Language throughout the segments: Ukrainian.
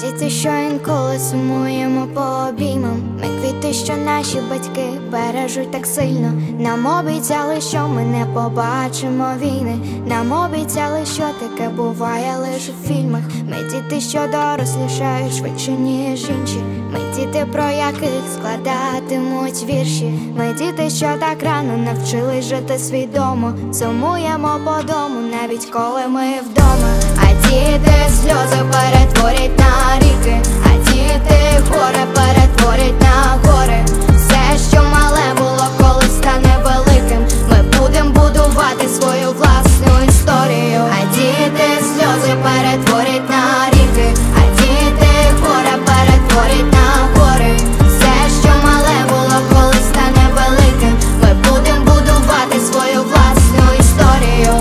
Діти, що інколи сумуємо по обіймам. Ми квіти, що наші батьки бережуть так сильно. Нам обіцяли, що ми не побачимо війни. Нам обіцяли, що таке буває лише в фільмах. Ми діти, що дорослішають швидше, ніж інші. Ми діти, про яких складатимуть вірші. Ми діти, що так рано навчились жити свідомо. Сумуємо по дому, навіть коли ми вдома. А діти сльози перетворять на ріки, а діти горе перетворять на гори. Все, що мале було, колись стане великим. Ми будемо будувати свою власну історію. А діти сльози перетворять на ріки, а діти горе перетворять на гори. Все, що мале було, колись стане великим. Ми будемо будувати свою власну історію.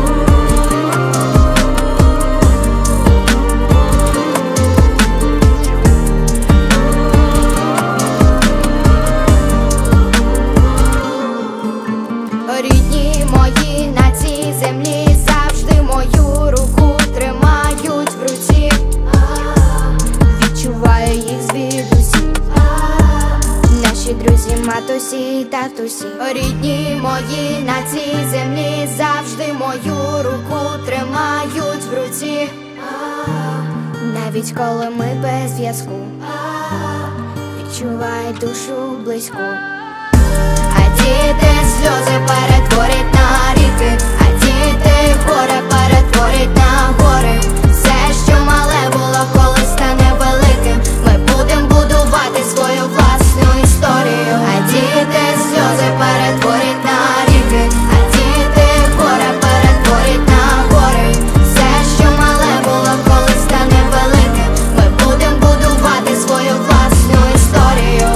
Рідні мої на цій землі завжди мою руку тримають в руці. Відчуваю їх звідусі, наші друзі, матусі, татусі. Рідні мої на цій землі завжди мою руку тримають в руці. Навіть коли ми без зв'язку, відчувають душу близьку. А діти сльози перетворять на ріки, а діти горе перетворять на гори. Все, що мале було, колись стане великим. Ми будемо будувати свою власну історію. А діти сльози перетворять на ріки, а діти горе перетворять на гори. Все, що мале було, колись стане великим. Ми будемо будувати свою власну історію.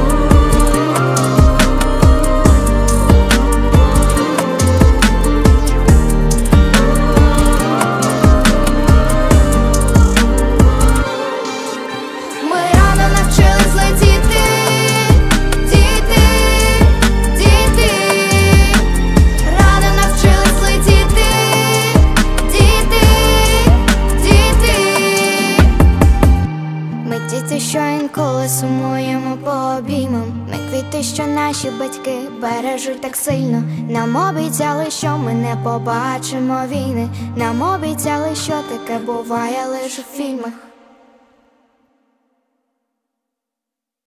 Діти, що інколи сумуємо по обіймам. Ми квіти, що наші батьки бережуть так сильно. Нам обіцяли, що ми не побачимо війни. Нам обіцяли, що таке буває лише в фільмах.